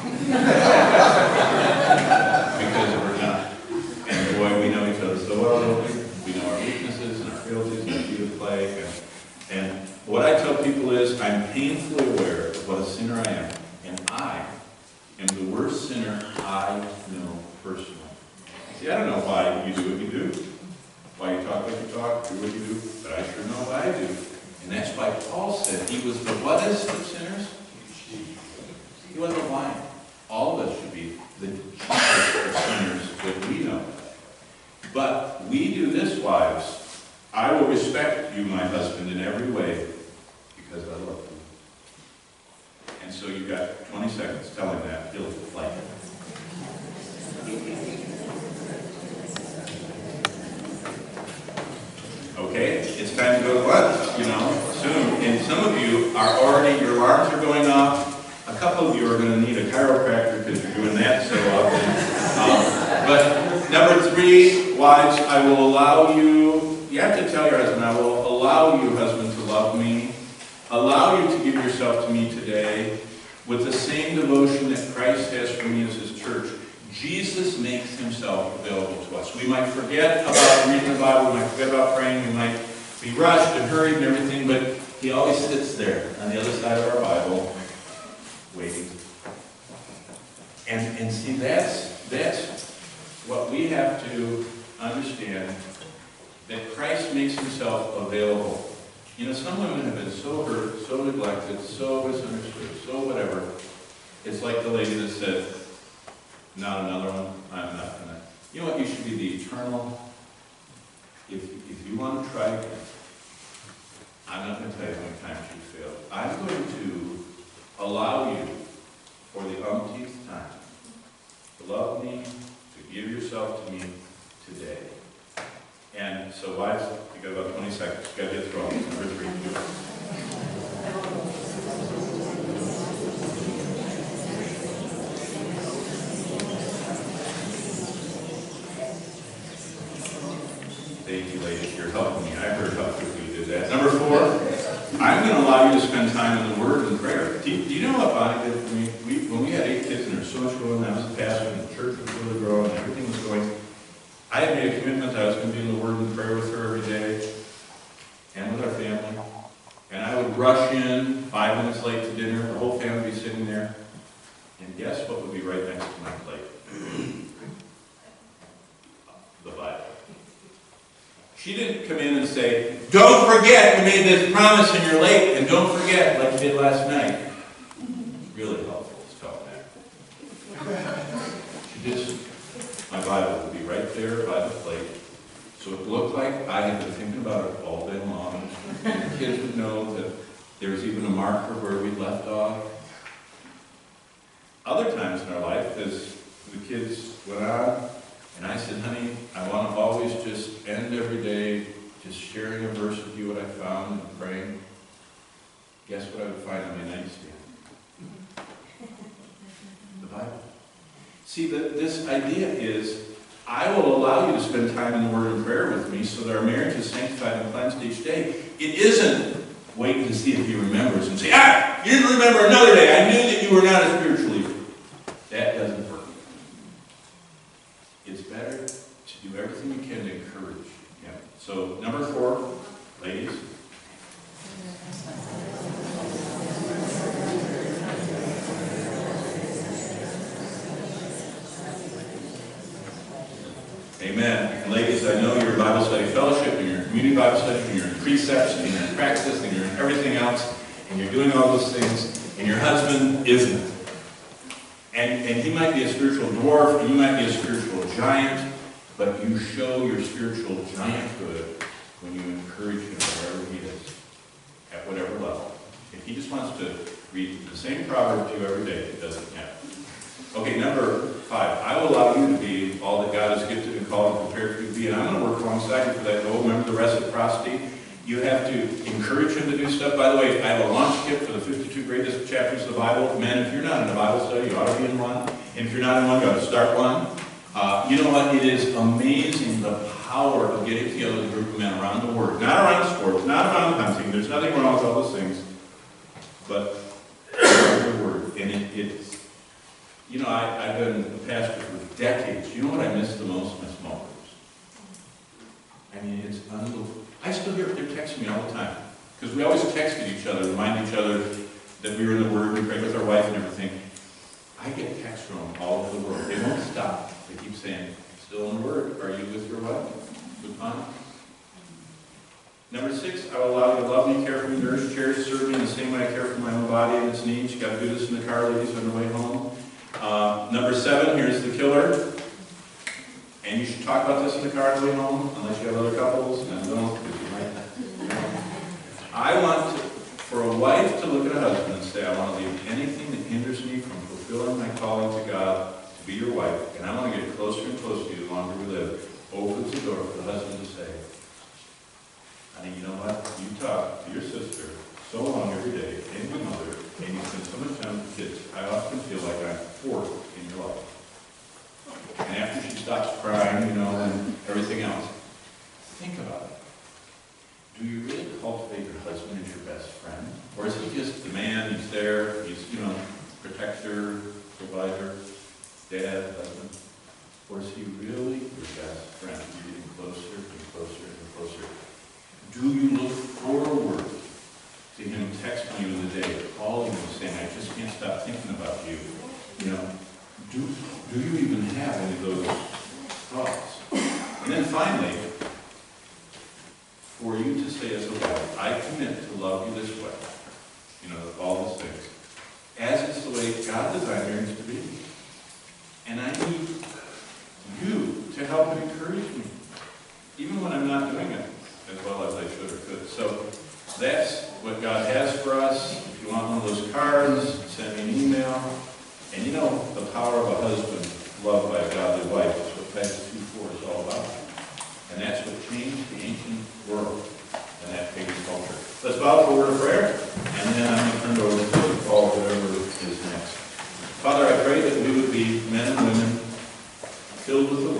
Because we're not. And boy, we know each other so well, don't we? We know our weaknesses and our frailties and our view of play. And what I tell people is, I'm painfully aware of what a sinner I am. And I am the worst sinner I know personally. See, I don't know why you do what you do, why you talk like you talk, do what you do, but I sure know what I do. And that's why Paul said he was the what-ist of sinners? He wasn't lying. All of us should be the chiefest of sinners that we know. But we do this, wives. I will respect you, my husband, in every way, because I love you. And so you've got 20 seconds. Tell him that. He'll like it. Okay, it's time to go to lunch, you know, soon. And some of you are already, your alarms are going off. A couple of you are going to need a chiropractor because you're doing that so often. But number 3, wives, I will allow you, you have to tell your husband, I will allow you, husband, to love me. Allow you to give yourself to me today with the same devotion that Christ has for me as his church. Jesus makes himself available to us. We might forget about reading the Bible, we might forget about praying, we might be rushed and hurried and everything, but he always sits there on the other side of our Bible, waiting. And see, that's what we have to understand, that Christ makes himself available. You know, some women have been so hurt, so neglected, so misunderstood, so whatever. It's like the lady that said, not another one, I'm not going to. You know what, you should be the eternal. If you want to try again, I'm not going to tell you how many times you failed. I'm going to allow you, for the umpteenth time, to love me, to give yourself to me today. And so wives, you got about 20 seconds. You got to get through all these. Number 3. Thank you, ladies. You're helping me. I heard how quickly you did that. Number 4, I'm going to allow you to spend time in the Word and prayer. Do you know what Bonnie did for me? When we had 8 kids and they're so so much going on. I was a pastor, and the church was really growing, and everything was going. I had made a commitment that I was going to be in the Word and prayer with her every day, and with our family. And I would rush in 5 minutes late to dinner. The whole family would be sitting there. And guess what would be right next to my plate? The Bible. She didn't come in and say, "Don't forget you made this promise and you're late, and don't forget," like you did last night. Really helpful to tell that. She just, my Bible would be right there by the plate. So it looked like I had been thinking about it all day long. And the kids would know that there was even a marker where we left off. Other times in our life, as the kids went on, and I said, "Honey, I want to always just end every day just sharing a verse with you, what I found, and praying." Guess what I would find on my nightstand? The Bible. See, this idea is, I will allow you to spend time in the Word and prayer with me so that our marriage is sanctified and cleansed each day. It isn't wait to see if he remembers and say, you didn't remember another day. I knew that you were not a spiritual leader. That doesn't work. It's better to do everything you can to encourage him. So, number 4, ladies. Amen. And ladies, I know you're in Bible study fellowship, and you're in community Bible study, and you're in precepts, and you're in practice, and you're in everything else, and you're doing all those things, and your husband isn't. And he might be a spiritual dwarf, and you might be a spiritual giant, but you show your spiritual gianthood when you encourage him wherever he is, at whatever level. If he just wants to read the same proverb to you every day, it doesn't happen. Okay, number 5. I will allow you to be all that God has gifted and called and prepared for you to be, and I'm going to work alongside you for that goal. Remember the reciprocity. You have to encourage him to do stuff. By the way, I have a launch kit for the 52 greatest chapters of the Bible. Men, if you're not in a Bible study, you ought to be in one. And if you're not in one, you ought to start one. You know what? It is amazing the power of getting together with a group of men around the Word. Not around sports, not around hunting. There's nothing wrong with all those things. But around the Word. And it's, you know, I've been a pastor for decades. You know what I miss the most? My small groups. I mean, it's unbelievable. I still hear they're texting me all the time. Because we always texted each other, remind each other that we were in the Word, we prayed with our wife and everything. I get texts from them all over the world. They won't stop. They keep saying, "Still in the Word? Are you with your wife?" Good fun. Number 6, I will allow you to love me, care for me, nurse, cherish, serve me in the same way I care for my own body and its needs. You got to do this in the car, ladies, on the way home. Number 7, here's the killer. And you should talk about this in the car on the way home, unless you have other couples, and don't, because you might not. I want for a wife to look at a husband and say, "I want to leave anything that hinders me from fulfilling my calling to God to be your wife, and I want to get closer and closer to you the longer we live." Opens the door for the husband to say, "Honey, you know what? You talk to your sister so long every day, and your mother, and you spend so much time with the kids. I often feel like I'm fourth in your life." And after she stops crying, you know, and everything else, think about it. Do you really cultivate your husband as your best friend? Or is he just the man, he's there, he's, you know, protector, provider, dad, husband? Or is he really your best friend? You're getting closer and closer and closer. Do you look forward to him texting you in the day, calling you, saying, "I just can't stop thinking about you"? You know, do you even have any of those thoughts? And then finally, for you to say as a wife, "I commit to love you this way," you know, all those things, as it's the way God designed marriage to be. And I need you to help and encourage me, even when I'm not doing it as well as I should or could. So that's what God has for us. If you want one of those cards, send me an email. And you know, the power of a husband loved by a godly wife is what Titus 2:4 is all about. And that's what changed the ancient world and that pagan culture. Let's bow for a word of prayer, and then I'm going to turn it over to Paul, whatever is next. Father, I pray that we would be men and women filled with the